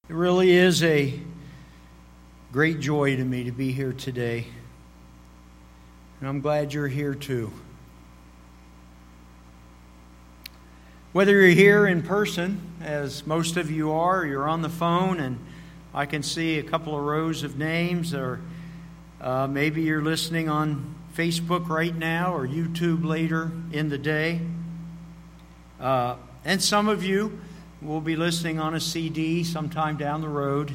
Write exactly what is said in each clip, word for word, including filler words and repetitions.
It really is a great joy to me to be here today. And I'm glad you're here too. Whether you're here in person, as most of you are, or you're on the phone, and I can see a couple of rows of names, or uh, maybe you're listening on Facebook right now or YouTube later in the day. Uh, and some of you will be listening on a C D sometime down the road.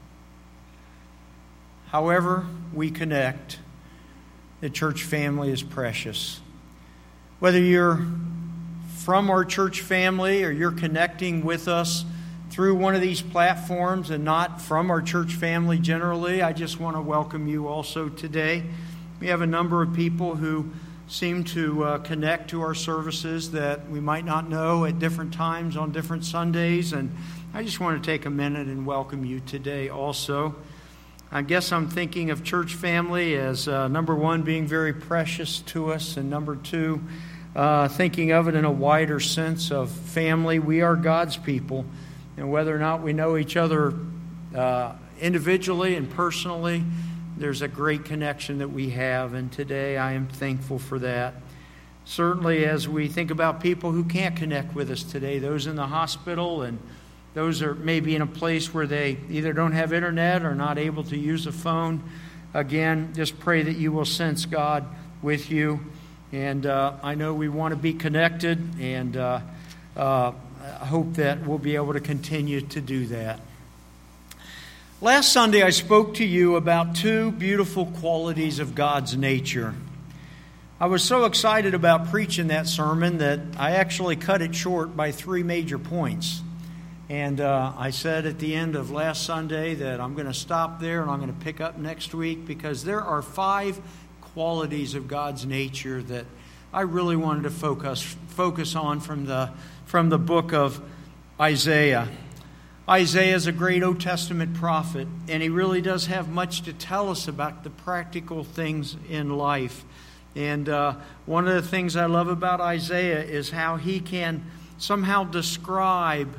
However we connect, the church family is precious. Whether you're from our church family or you're connecting with us through one of these platforms and not from our church family generally, I just want to welcome you also today. We have a number of people who seem to uh, connect to our services that we might not know at different times on different Sundays, and I just want to take a minute and welcome you today also. I guess I'm thinking of church family as uh, number one, being very precious to us, and number two, uh, thinking of it in a wider sense of family. We are God's people, and whether or not we know each other uh, individually and personally, there's a great connection that we have, and today I am thankful for that. Certainly as we think about people who can't connect with us today, those in the hospital and those are maybe in a place where they either don't have internet or not able to use a phone, again, just pray that you will sense God with you. And uh, I know we want to be connected, and uh, uh, I hope that we'll be able to continue to do that. Last Sunday, I spoke to you about two beautiful qualities of God's nature. I was so excited about preaching that sermon that I actually cut it short by three major points. And uh, I said at the end of last Sunday that I'm going to stop there and I'm going to pick up next week, because there are five qualities of God's nature that I really wanted to focus focus on from the from the book of Isaiah. Isaiah is a great Old Testament prophet, and he really does have much to tell us about the practical things in life. And uh, one of the things I love about Isaiah is how he can somehow describe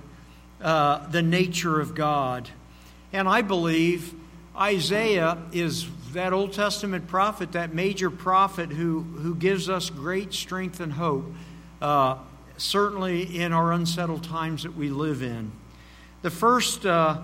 uh, the nature of God. And I believe Isaiah is that Old Testament prophet, that major prophet who, who gives us great strength and hope, uh, certainly in our unsettled times that we live in. The first uh,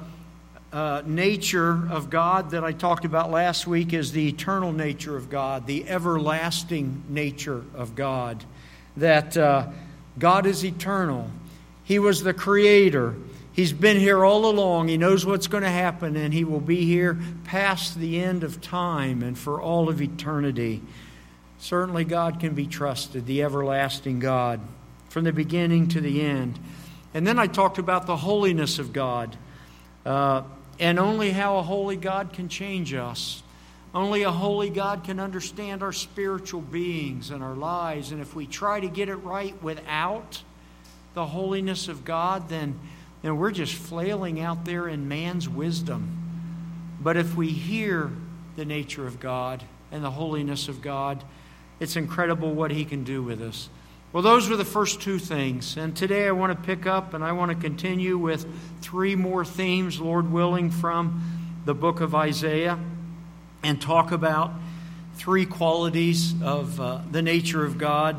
uh, nature of God that I talked about last week is the eternal nature of God, the everlasting nature of God, that uh, God is eternal. He was the creator. He's been here all along. He knows what's going to happen, and He will be here past the end of time and for all of eternity. Certainly God can be trusted, the everlasting God, from the beginning to the end. And then I talked about the holiness of God, uh, and only how a holy God can change us. Only a holy God can understand our spiritual beings and our lives. And if we try to get it right without the holiness of God, then, then we're just flailing out there in man's wisdom. But if we hear the nature of God and the holiness of God, it's incredible what He can do with us. Well, those were the first two things. And today I want to pick up and I want to continue with three more themes, Lord willing, from the book of Isaiah, and talk about three qualities of uh, the nature of God.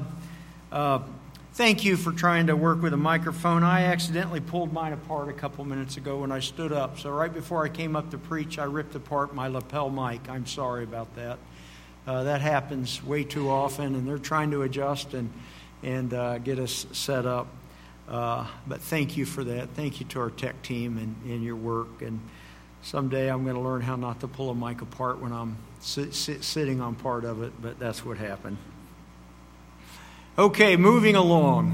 Uh, thank you for trying to work with a microphone. I accidentally pulled mine apart a couple minutes ago when I stood up. So right before I came up to preach, I ripped apart my lapel mic. I'm sorry about that. Uh, that happens way too often, and they're trying to adjust and and uh, get us set up. Uh, but thank you for that. Thank you to our tech team and, and your work. And someday I'm going to learn how not to pull a mic apart when I'm sit, sit, sitting on part of it, but that's what happened. Okay, moving along.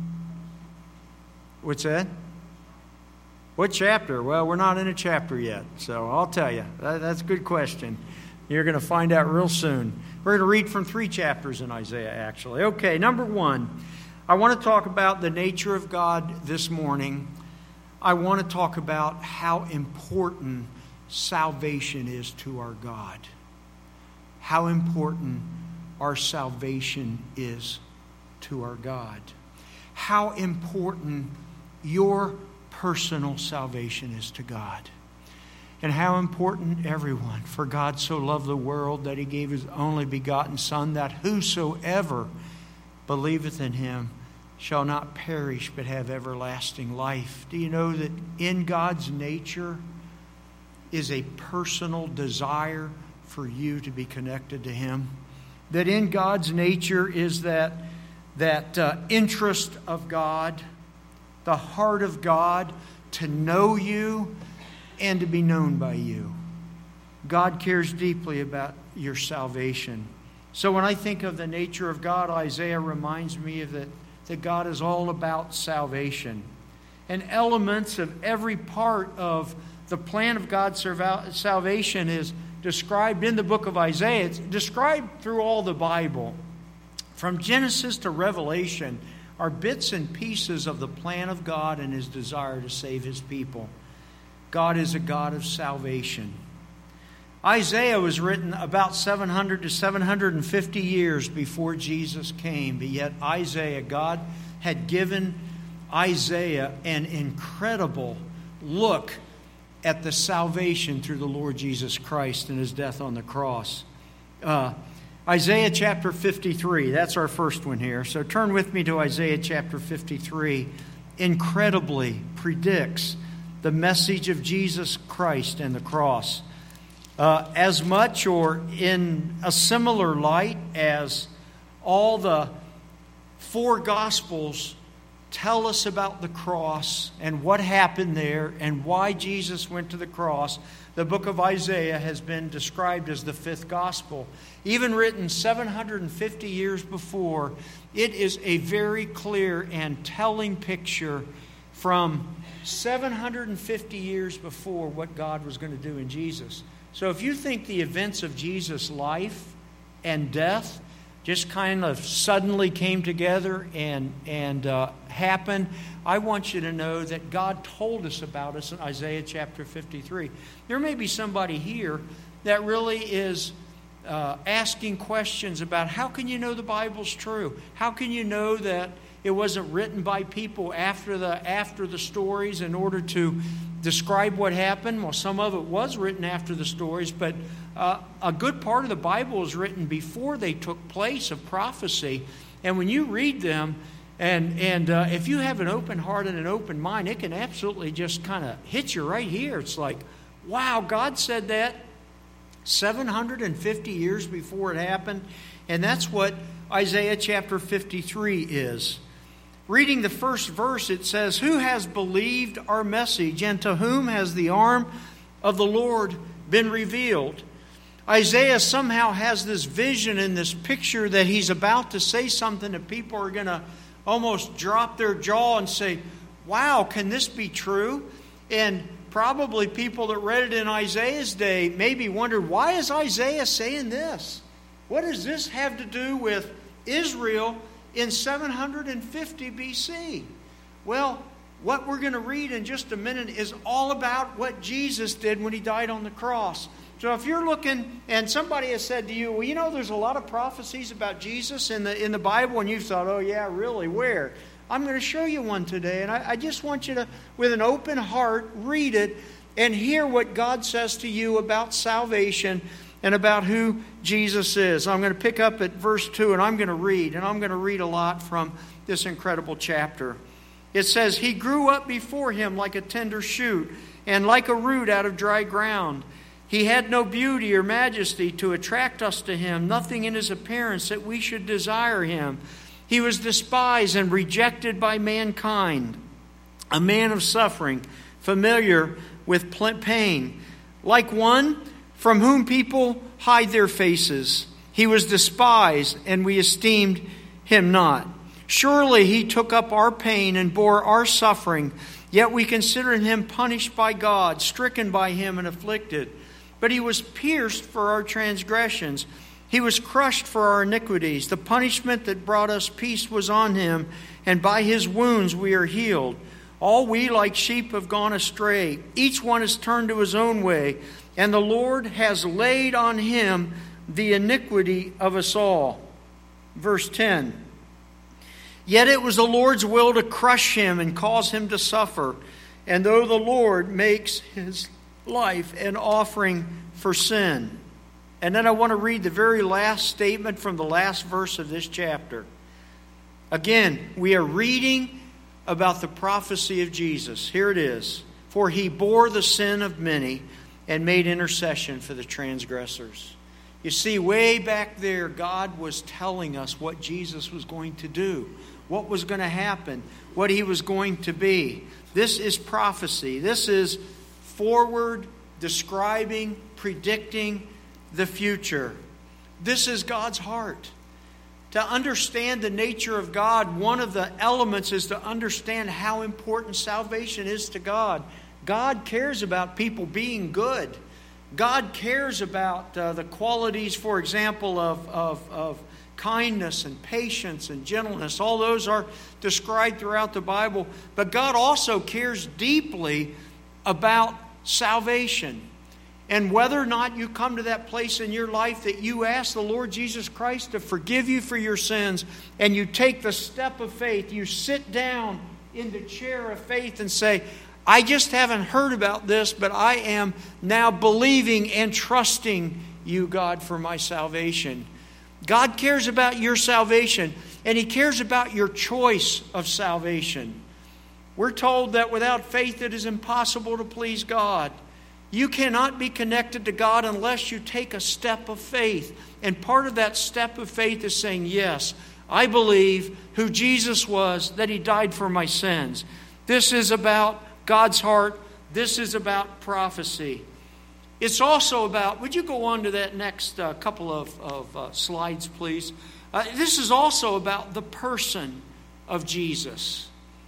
What's that? What chapter? Well, we're not in a chapter yet, so I'll tell you. That, that's a good question. You're going to find out real soon. We're going to read from three chapters in Isaiah, actually. Okay, number one, I want to talk about the nature of God this morning. I want to talk about how important salvation is to our God. How important our salvation is to our God. How important your personal salvation is to God. And how important, everyone, for God so loved the world that He gave His only begotten Son, that whosoever believeth in Him shall not perish but have everlasting life. Do you know that in God's nature is a personal desire for you to be connected to Him? That in God's nature is that, that uh, interest of God, the heart of God to know you and to be known by you. God cares deeply about your salvation. So when I think of the nature of God, Isaiah reminds me of that, that God is all about salvation. And elements of every part of the plan of God's salvation is described in the book of Isaiah. It's described through all the Bible. From Genesis to Revelation are bits and pieces of the plan of God and His desire to save His people. God is a God of salvation. Isaiah was written about seven hundred to seven hundred fifty years before Jesus came. But yet Isaiah, God had given Isaiah an incredible look at the salvation through the Lord Jesus Christ and His death on the cross. Uh, Isaiah chapter fifty-three, that's our first one here. So turn with me to Isaiah chapter fifty-three. Incredibly predicts the message of Jesus Christ and the cross. Uh, as much or in a similar light as all the four Gospels tell us about the cross and what happened there and why Jesus went to the cross, the book of Isaiah has been described as the fifth Gospel. Even written seven hundred fifty years before, it is a very clear and telling picture from seven hundred fifty years before what God was going to do in Jesus. So if you think the events of Jesus' life and death just kind of suddenly came together and, and uh, happened, I want you to know that God told us about us in Isaiah chapter fifty-three. There may be somebody here that really is uh, asking questions about how can you know the Bible's true? How can you know that it wasn't written by people after the after the stories in order to describe what happened? Well, some of it was written after the stories, but uh, a good part of the Bible is written before they took place of prophecy. And when you read them, and and uh, if you have an open heart and an open mind, it can absolutely just kind of hit you right here. It's like, wow, God said that seven hundred fifty years before it happened. And that's what Isaiah chapter fifty-three is. Reading the first verse, it says, "Who has believed our message, and to whom has the arm of the Lord been revealed?" Isaiah somehow has this vision and this picture that he's about to say something that people are going to almost drop their jaw and say, wow, can this be true? And probably people that read it in Isaiah's day maybe wondered, why is Isaiah saying this? What does this have to do with Israel in seven hundred fifty B C? Well, what we're going to read in just a minute is all about what Jesus did when He died on the cross. So if you're looking, and somebody has said to you, well, you know, there's a lot of prophecies about Jesus in the in the Bible, and you've thought, oh yeah, really, where? I'm going to show you one today, and I, I just want you to, with an open heart, read it and hear what God says to you about salvation and about who Jesus is. I'm going to pick up at verse two, and I'm going to read, and I'm going to read a lot from this incredible chapter. It says, "He grew up before Him like a tender shoot, and like a root out of dry ground. He had no beauty or majesty to attract us to Him, nothing in His appearance that we should desire Him. He was despised and rejected by mankind, a man of suffering, familiar with pain, like one from whom people hide their faces. He was despised, and we esteemed Him not. Surely He took up our pain and bore our suffering, yet we considered Him punished by God, stricken by Him and afflicted. But He was pierced for our transgressions. He was crushed for our iniquities. The punishment that brought us peace was on Him, and by His wounds we are healed. All we like sheep have gone astray. Each one has turned to his own way, and the Lord has laid on Him the iniquity of us all." Verse ten. "Yet it was the Lord's will to crush Him and cause Him to suffer. and though the Lord makes his life an offering for sin. And then I want to read the very last statement from the last verse of this chapter. Again, we are reading about the prophecy of Jesus. Here it is. For he bore the sin of many and made intercession for the transgressors. You see, way back there, God was telling us what Jesus was going to do, what was going to happen, what he was going to be. This is prophecy. This is forward, describing, predicting the future. This is God's heart. To understand the nature of God, one of the elements is to understand how important salvation is to God. God cares about people being good. God cares about uh, the qualities, for example, of, of, of kindness and patience and gentleness. All those are described throughout the Bible. But God also cares deeply about salvation. And whether or not you come to that place in your life that you ask the Lord Jesus Christ to forgive you for your sins, and you take the step of faith, you sit down in the chair of faith and say, I just haven't heard about this, but I am now believing and trusting you, God, for my salvation. God cares about your salvation, and he cares about your choice of salvation. We're told that without faith it is impossible to please God. You cannot be connected to God unless you take a step of faith. And part of that step of faith is saying, yes, I believe who Jesus was, that he died for my sins. This is about God's heart. This is about prophecy. It's also about, would you go on to that next uh, couple of, of uh, slides, please? Uh, this is also about the person of Jesus.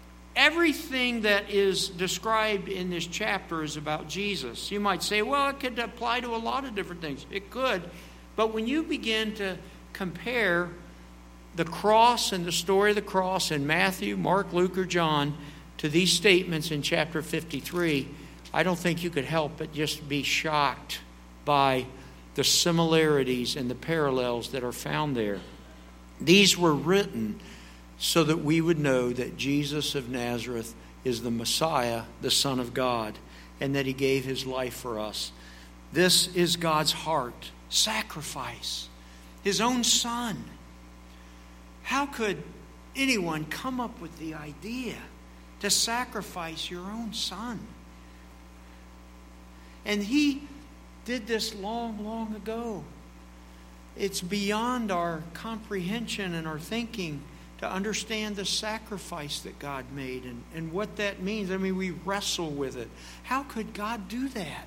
Everything that is described in this chapter is about Jesus. You might say, well, it could apply to a lot of different things. It could. But when you begin to compare the cross and the story of the cross in Matthew, Mark, Luke, or John to these statements in chapter fifty-three, I don't think you could help but just be shocked by the similarities and the parallels that are found there. These were written so that we would know that Jesus of Nazareth is the Messiah, the Son of God, and that he gave his life for us. This is God's heart. Sacrifice. His own Son. How could anyone come up with the idea to sacrifice your own Son? And he did this long, long ago. It's beyond our comprehension and our thinking to understand the sacrifice that God made and, and what that means. I mean, we wrestle with it. How could God do that?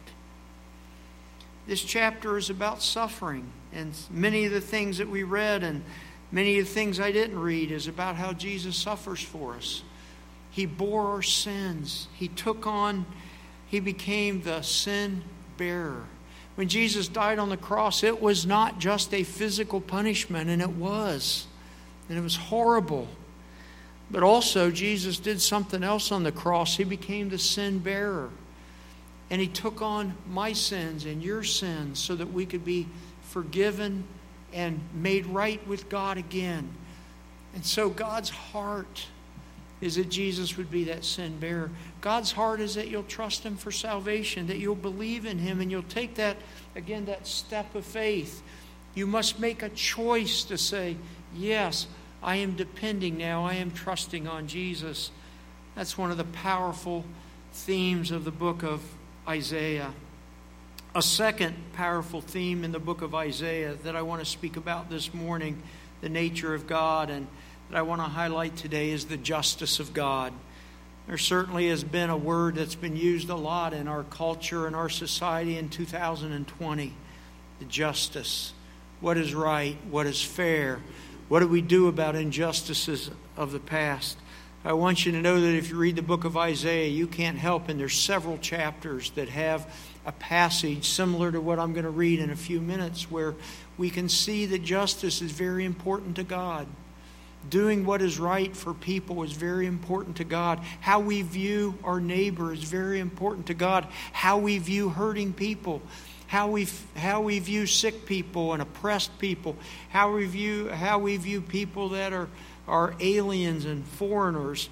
This chapter is about suffering. And many of the things that we read and many of the things I didn't read is about how Jesus suffers for us. He bore our sins. He took on, he became the sin bearer. When Jesus died on the cross, it was not just a physical punishment, and it was. And it was horrible. But also, Jesus did something else on the cross. He became the sin bearer. And he took on my sins and your sins so that we could be forgiven and made right with God again. And so God's heart is that Jesus would be that sin bearer. God's heart is that you'll trust him for salvation, that you'll believe in him, and you'll take that, again, that step of faith. You must make a choice to say, yes, I am depending now. I am trusting on Jesus. That's one of the powerful themes of the book of Isaiah. A second powerful theme in the book of Isaiah that I want to speak about this morning, the nature of God, and that I want to highlight today is the justice of God. There certainly has been a word that's been used a lot in our culture and our society in two thousand twenty. The justice. What is right? What is fair? What do we do about injustices of the past? I want you to know that if you read the book of Isaiah, you can't help, and there's several chapters that have a passage similar to what I'm going to read in a few minutes where we can see that justice is very important to God. Doing what is right for people is very important to God. How we view our neighbor is very important to God. How we view hurting people, how we how we view sick people and oppressed people, how we view how we view people that are are aliens and foreigners.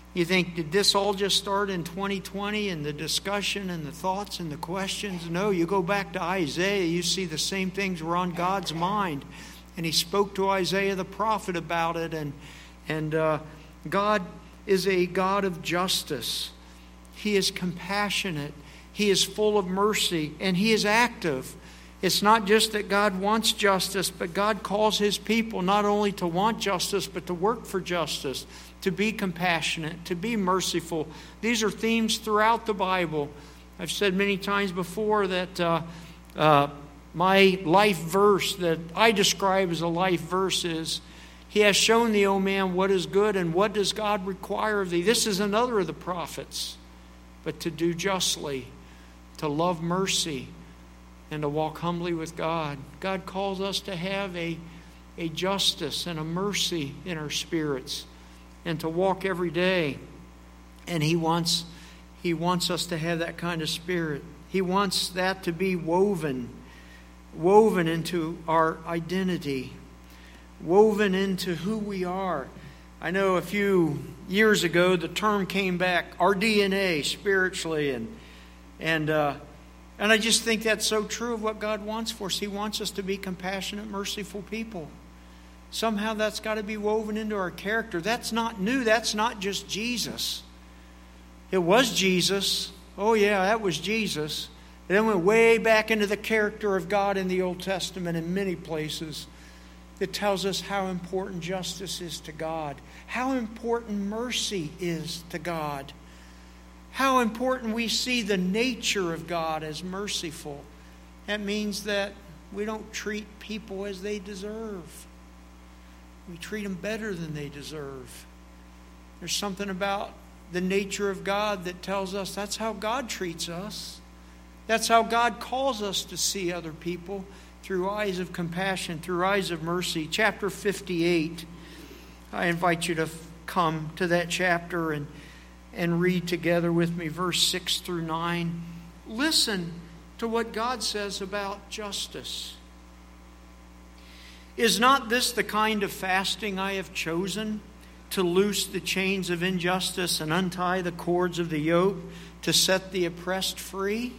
You think, did this all just start in twenty twenty and the discussion and the thoughts and the questions? No, you go back to Isaiah, you see the same things were on God's mind. And he spoke to Isaiah the prophet about it. And, and uh, God is a God of justice. He is compassionate. He is full of mercy. And He is active. It's not just that God wants justice, but God calls His people not only to want justice, but to work for justice, to be compassionate, to be merciful. These are themes throughout the Bible. I've said many times before that uh, uh, my life verse that I describe as a life verse is, He has shown thee, O man, what is good, and what does God require of thee? This is another of the prophets. But to do justly, to love mercy, and to walk humbly with God. God calls us to have a, a justice and a mercy in our spirits, and to walk every day. And He wants, He wants us to have that kind of spirit. He wants that to be woven, woven into our identity, woven into who we are. I know a few years ago the term came back, our D N A spiritually, and and uh, and I just think that's so true of what God wants for us. He wants us to be compassionate, merciful people. Somehow that's got to be woven into our character. That's not new. That's not just Jesus. It was Jesus. Oh yeah, that was Jesus. And then went way back into the character of God in the Old Testament in many places. It tells us how important justice is to God, how important mercy is to God, how important we see the nature of God as merciful. That means that we don't treat people as they deserve. We treat them better than they deserve. There's something about the nature of God that tells us that's how God treats us. That's how God calls us to see other people, through eyes of compassion, through eyes of mercy. Chapter fifty-eight. I invite you to come to that chapter and, and read together with me verse six through nine. Listen to what God says about justice. Is not this the kind of fasting I have chosen, to loose the chains of injustice and untie the cords of the yoke, to set the oppressed free?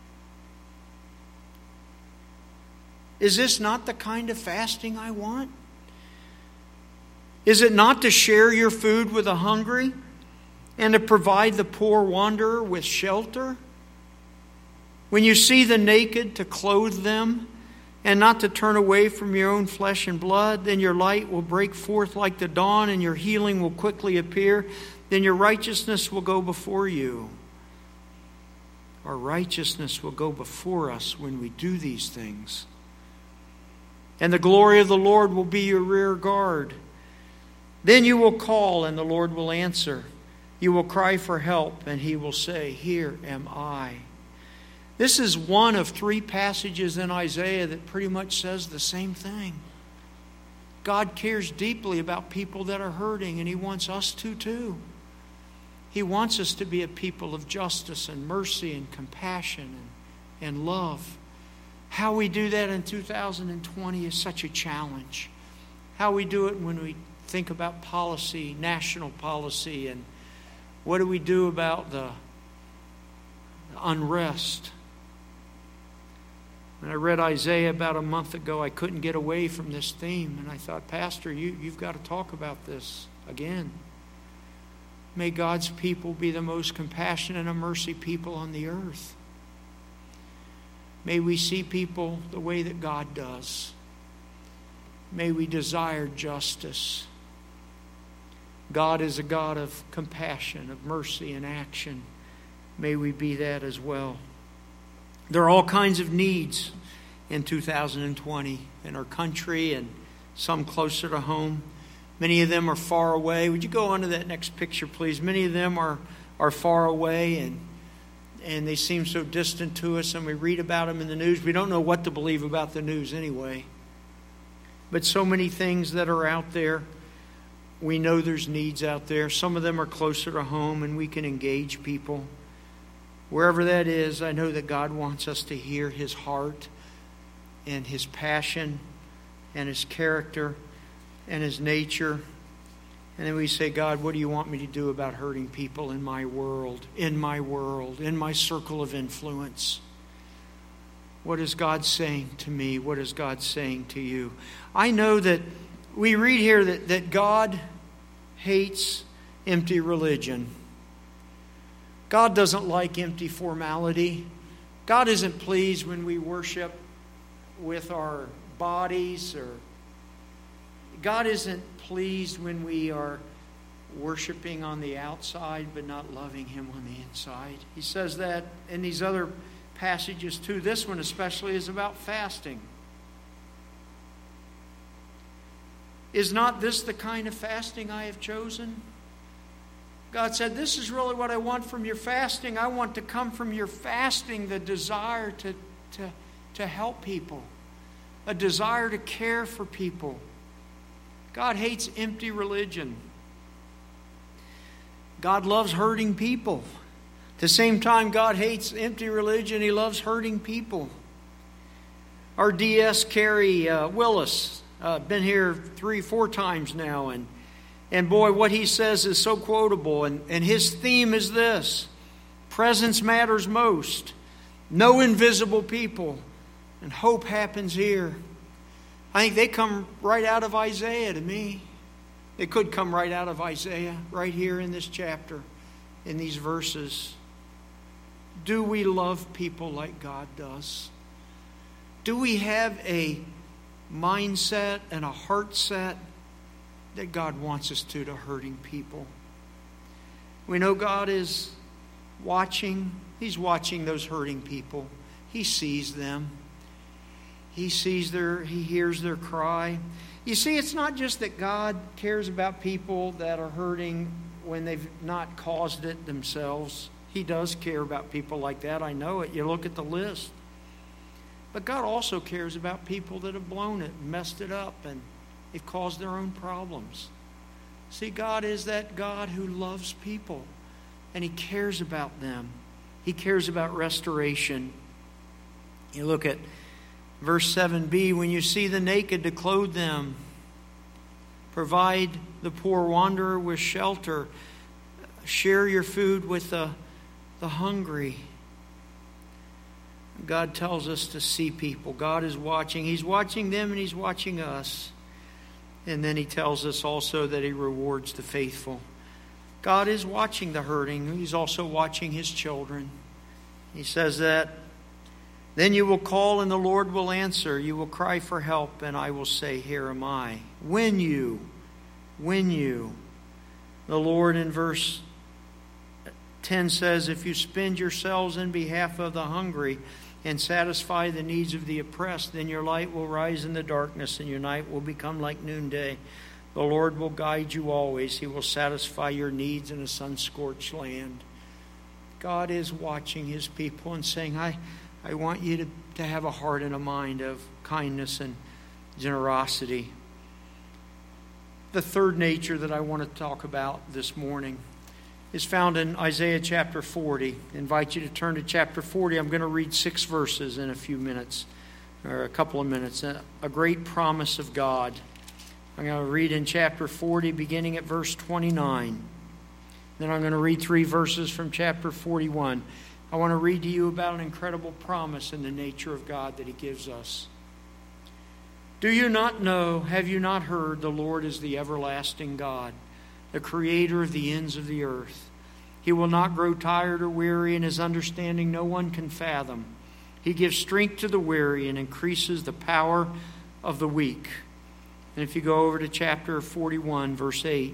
Is this not the kind of fasting I want? Is it not to share your food with the hungry and to provide the poor wanderer with shelter? When you see the naked, to clothe them and not to turn away from your own flesh and blood, then your light will break forth like the dawn and your healing will quickly appear. Then your righteousness will go before you. Our righteousness will go before us when we do these things. And the glory of the Lord will be your rear guard. Then you will call, and the Lord will answer. You will cry for help, and He will say, here am I. This is one of three passages in Isaiah that pretty much says the same thing. God cares deeply about people that are hurting, and He wants us to too. He wants us to be a people of justice and mercy and compassion and, and love. How we do that in two thousand twenty is such a challenge. How we do it when we think about policy, national policy, and what do we do about the unrest. When I read Isaiah about a month ago, I couldn't get away from this theme, and I thought, Pastor, you, you've got to talk about this again. May God's people be the most compassionate and mercy people on the earth. May we see people the way that God does. May we desire justice. God is a God of compassion, of mercy and action. May we be that as well. There are all kinds of needs in two thousand twenty in our country, and some closer to home. Many of them are far away. Would you go on to that next picture, please? Many of them are, are far away, and and they seem so distant to us, and we read about them in the news. We don't know what to believe about the news anyway. But so many things that are out there. We know there's needs out there. Some of them are closer to home, and we can engage people. Wherever that is, I know that God wants us to hear His heart and His passion and His character and His nature. And then we say, God, what do you want me to do about hurting people in my world, in my world, in my circle of influence? What is God saying to me? What is God saying to you? I know that we read here that, that God hates empty religion. God doesn't like empty formality. God isn't pleased when we worship with our bodies, or God isn't pleased when we are worshiping on the outside but not loving Him on the inside. He says that in these other passages too. This one especially is about fasting. Is not this the kind of fasting I have chosen? God said, this is really what I want from your fasting. I want to come from your fasting the desire to, to, to help people, a desire to care for people. God hates empty religion. God loves hurting people. At the same time, God hates empty religion. He loves hurting people. Our D S Carey uh, Willis, uh, been here three, four times now, and and boy, what he says is so quotable. And, and his theme is this: presence matters most. No invisible people. And hope happens here. I think they come right out of Isaiah to me. They could come right out of Isaiah, right here in this chapter, in these verses. Do we love people like God does? Do we have a mindset and a heart set that God wants us to, to hurting people? We know God is watching. He's watching those hurting people. He sees them. He sees their, He hears their cry. You see, it's not just that God cares about people that are hurting when they've not caused it themselves. He does care about people like that. I know it. You look at the list. But God also cares about people that have blown it, messed it up, and they've caused their own problems. See, God is that God who loves people, and He cares about them. He cares about restoration. You look at verse seven b, when you see the naked, to clothe them. Provide the poor wanderer with shelter. Share your food with the, the hungry. God tells us to see people. God is watching. He's watching them and He's watching us. And then He tells us also that He rewards the faithful. God is watching the hurting. He's also watching His children. He says that, then you will call and the Lord will answer. You will cry for help and I will say, here am I. When you, when you. The Lord in verse ten says, if you spend yourselves in behalf of the hungry and satisfy the needs of the oppressed, then your light will rise in the darkness and your night will become like noonday. The Lord will guide you always. He will satisfy your needs in a sun-scorched land. God is watching His people and saying, I, I want you to, to have a heart and a mind of kindness and generosity. The third nature that I want to talk about this morning is found in Isaiah chapter forty. I invite you to turn to chapter forty. I'm going to read six verses in a few minutes, or a couple of minutes. A great promise of God. I'm going to read in chapter forty, beginning at verse twenty-nine. Then I'm going to read three verses from chapter forty-one. I want to read to you about an incredible promise in the nature of God that He gives us. Do you not know, have you not heard, the Lord is the everlasting God, the creator of the ends of the earth. He will not grow tired or weary, and His understanding no one can fathom. He gives strength to the weary and increases the power of the weak. And if you go over to chapter forty-one, verse eight,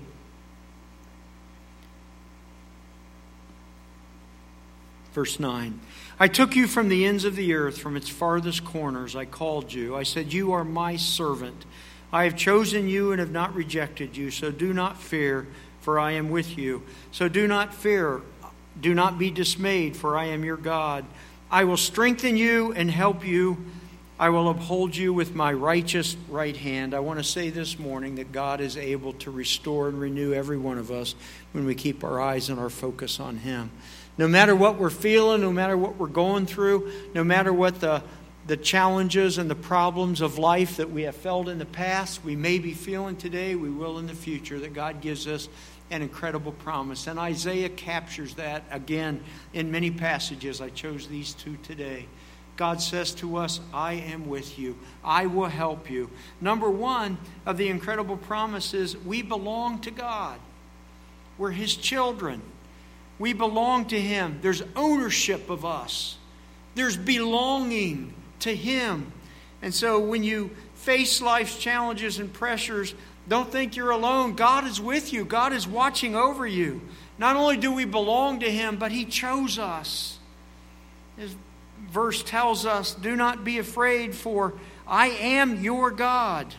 verse nine. I took you from the ends of the earth, from its farthest corners. I called you. I said, you are my servant. I have chosen you and have not rejected you. So do not fear, for I am with you. So do not fear. Do not be dismayed, for I am your God. I will strengthen you and help you. I will uphold you with my righteous right hand. I want to say this morning that God is able to restore and renew every one of us when we keep our eyes and our focus on Him. No matter what we're feeling, no matter what we're going through, no matter what the, the challenges and the problems of life that we have felt in the past, we may be feeling today, we will in the future, that God gives us an incredible promise. And Isaiah captures that again in many passages. I chose these two today. God says to us, I am with you. I will help you. Number one of the incredible promise is we belong to God. We're His children. We belong to Him. There's ownership of us. There's belonging to Him. And so when you face life's challenges and pressures, don't think you're alone. God is with you. God is watching over you. Not only do we belong to Him, but He chose us. His verse tells us, do not be afraid, for I am your God.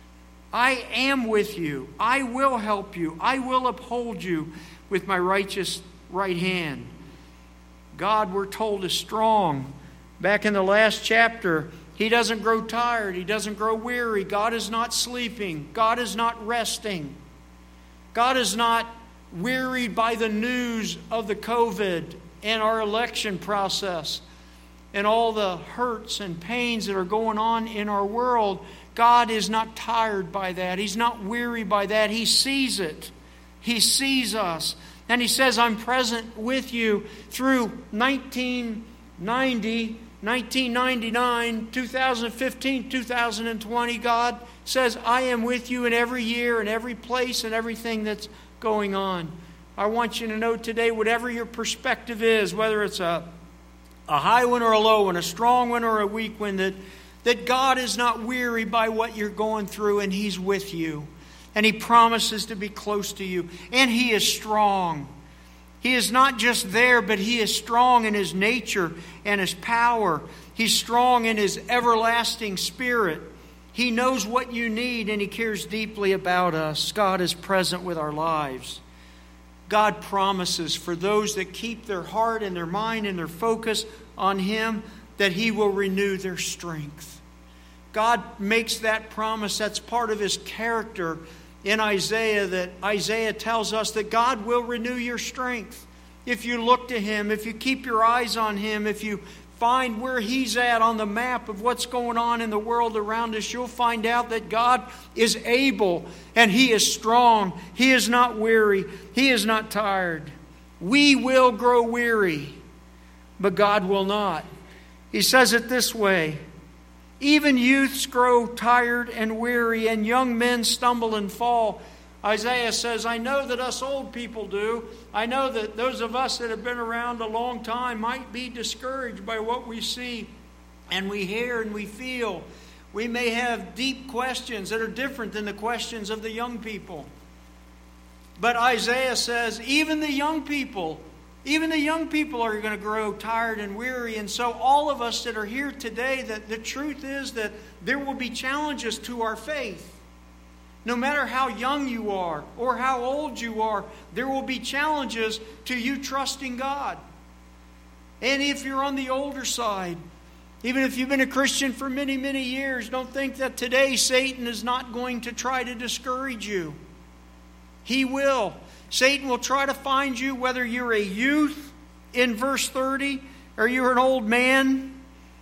I am with you. I will help you. I will uphold you with my righteous right hand. God, we're told, is strong. Back in the last chapter, He doesn't grow tired. He doesn't grow weary. God is not sleeping. God is not resting. God is not wearied by the news of the COVID and our election process and all the hurts and pains that are going on in our world. God is not tired by that. He's not weary by that. He sees it. He sees us. And He says, I'm present with you through nineteen ninety, nineteen ninety-nine, two thousand fifteen, two thousand twenty. God says, I am with you in every year and every place and everything that's going on. I want you to know today, whatever your perspective is, whether it's a a high one or a low one, a strong one or a weak one, that, that God is not weary by what you're going through, and He's with you. And He promises to be close to you. And He is strong. He is not just there, but He is strong in His nature and His power. He's strong in His everlasting Spirit. He knows what you need, and He cares deeply about us. God is present with our lives. God promises for those that keep their heart and their mind and their focus on Him that He will renew their strength. God makes that promise. That's part of His character in Isaiah, that Isaiah tells us that God will renew your strength. If you look to Him, if you keep your eyes on Him, if you find where He's at on the map of what's going on in the world around us, you'll find out that God is able and He is strong. He is not weary. He is not tired. We will grow weary, but God will not. He says it this way, even youths grow tired and weary, and young men stumble and fall. Isaiah says, I know that us old people do. I know that those of us that have been around a long time might be discouraged by what we see and we hear and we feel. We may have deep questions that are different than the questions of the young people. But Isaiah says, even the young people, even the young people are going to grow tired and weary. And so all of us that are here today, that the truth is that there will be challenges to our faith. No matter how young you are or how old you are, there will be challenges to you trusting God. And if you're on the older side, even if you've been a Christian for many, many years, don't think that today Satan is not going to try to discourage you. He will. Satan will try to find you, whether you're a youth in verse thirty or you're an old man.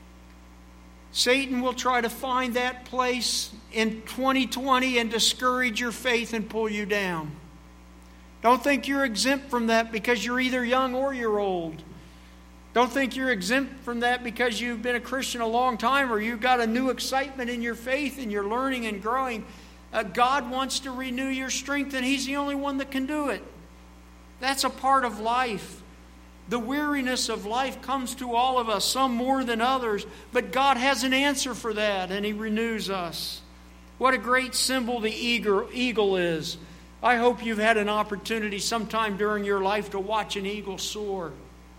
Satan will try to find that place in twenty twenty and discourage your faith and pull you down. Don't think you're exempt from that because you're either young or you're old. Don't think you're exempt from that because you've been a Christian a long time or you've got a new excitement in your faith and you're learning and growing. Uh, God wants to renew your strength, and He's the only one that can do it. That's a part of life. The weariness of life comes to all of us, some more than others, but God has an answer for that, and He renews us. What a great symbol the eagle, eagle is. I hope you've had an opportunity sometime during your life to watch an eagle soar.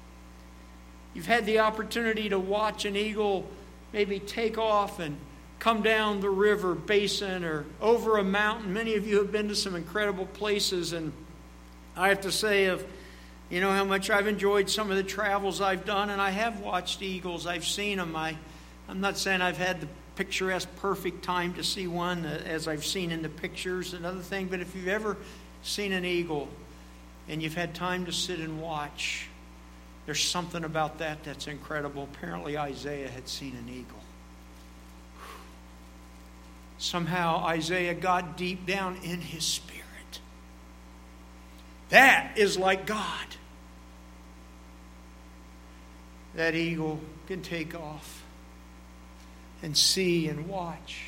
You've had the opportunity to watch an eagle maybe take off and come down the river basin or over a mountain. Many of you have been to some incredible places, and I have to say, of you know how much I've enjoyed some of the travels I've done, and I have watched eagles. I've seen them. I, I'm not saying I've had the picturesque, perfect time to see one as I've seen in the pictures, another thing, but if you've ever seen an eagle and you've had time to sit and watch, there's something about that that's incredible. Apparently Isaiah had seen an eagle. somehow Isaiah got deep down in his spirit. That is like God. That eagle can take off and see and watch.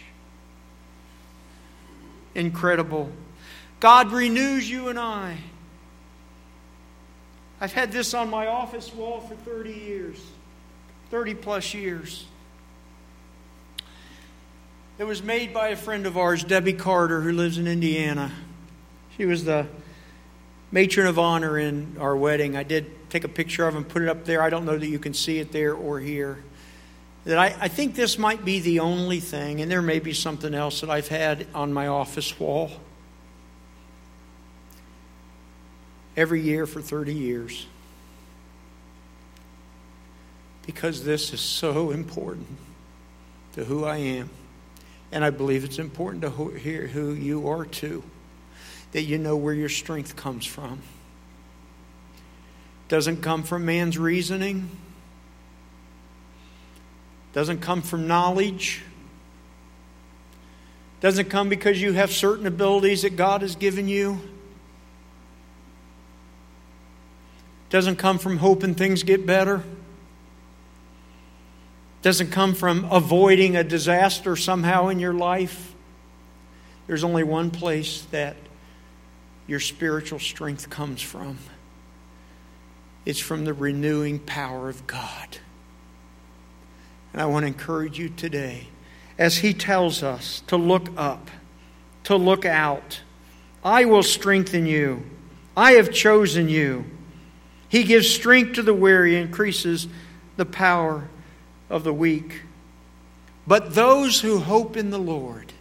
Incredible. God renews you and I. I've had this on my office wall for thirty years. thirty plus years. It was made by a friend of ours, Debbie Carter, who lives in Indiana. She was the matron of honor in our wedding. I did take a picture of it and put it up there. I don't know that you can see it there or here. That I, I think this might be the only thing, and there may be something else that I've had on my office wall every year for thirty years. Because this is so important to who I am. And I believe it's important to hear who you are too. That you know where your strength comes from. Doesn't come from man's reasoning. Doesn't come from knowledge. Doesn't come because you have certain abilities that God has given you. Doesn't come from hoping things get better. Doesn't come from avoiding a disaster somehow in your life. There's only one place that your spiritual strength comes from. It's from the renewing power of God. And I want to encourage you today, as He tells us to look up, to look out. I will strengthen you. I have chosen you. He gives strength to the weary, increases the power of the weak. But those who hope in the Lord,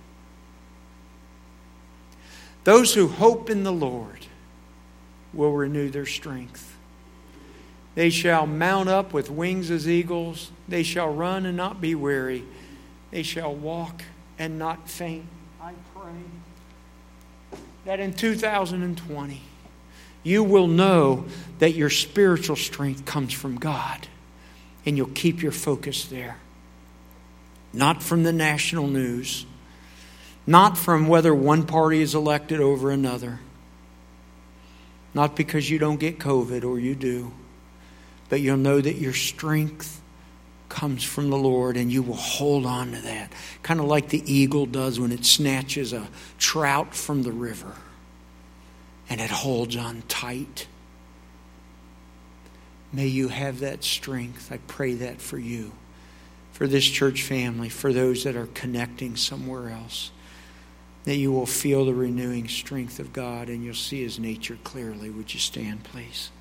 those who hope in the Lord will renew their strength. They shall mount up with wings as eagles. They shall run and not be weary. They shall walk and not faint. I pray that in two thousand twenty, you will know that your spiritual strength comes from God. And you'll keep your focus there. Not from the national news. Not from whether one party is elected over another. Not because you don't get COVID or you do. But you'll know that your strength comes from the Lord and you will hold on to that. Kind of like the eagle does when it snatches a trout from the river. And it holds on tight. May you have that strength. I pray that for you, for this church family, for those that are connecting somewhere else. That you will feel the renewing strength of God and you'll see His nature clearly. Would you stand, please?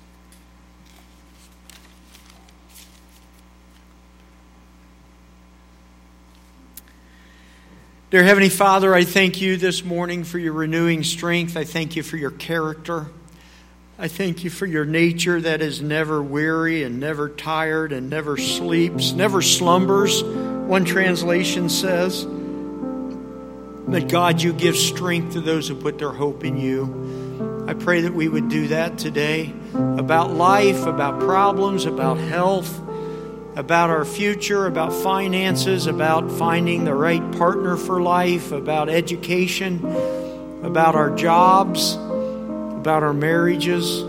Dear Heavenly Father, I thank you this morning for your renewing strength. I thank you for your character. I thank you for your nature that is never weary and never tired and never sleeps, never slumbers, one translation says. That God, you give strength to those who put their hope in you. I pray that we would do that today about life, about problems, about health, about our future, about finances, about finding the right partner for life, about education, about our jobs, about our marriages,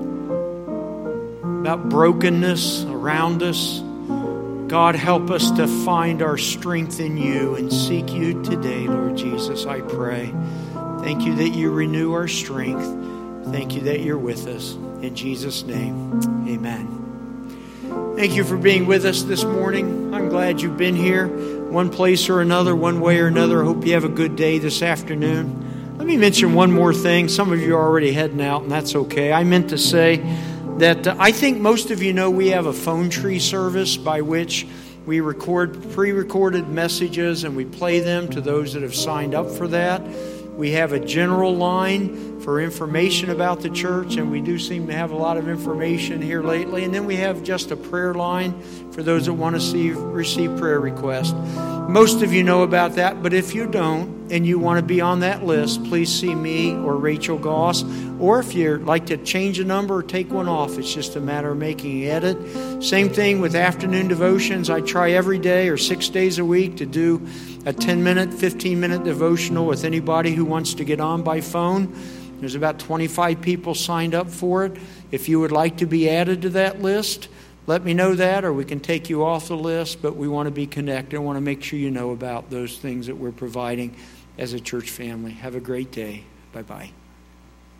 about brokenness around us. God, help us to find our strength in you and seek you today, Lord Jesus, I pray. Thank you that you renew our strength. Thank you that you're with us. In Jesus' name, amen. Thank you for being with us this morning. I'm glad you've been here, one place or another, one way or another. I hope you have a good day this afternoon. Let me mention one more thing. Some of you are already heading out, and that's okay. I meant to say that uh, I think most of you know we have a phone tree service by which we record pre-recorded messages and we play them to those that have signed up for that. We have a general line for information about the church, and we do seem to have a lot of information here lately. And then we have just a prayer line for those that want to see, receive prayer requests. Most of you know about that, but if you don't, and you want to be on that list, please see me or Rachel Goss. Or if you'd like to change a number or take one off, it's just a matter of making an edit. Same thing with afternoon devotions. I try every day or six days a week to do a ten-minute, fifteen-minute devotional with anybody who wants to get on by phone. There's about twenty-five people signed up for it. If you would like to be added to that list, let me know that, or we can take you off the list, but we want to be connected. I want to make sure you know about those things that we're providing as a church family. Have a great day. Bye-bye.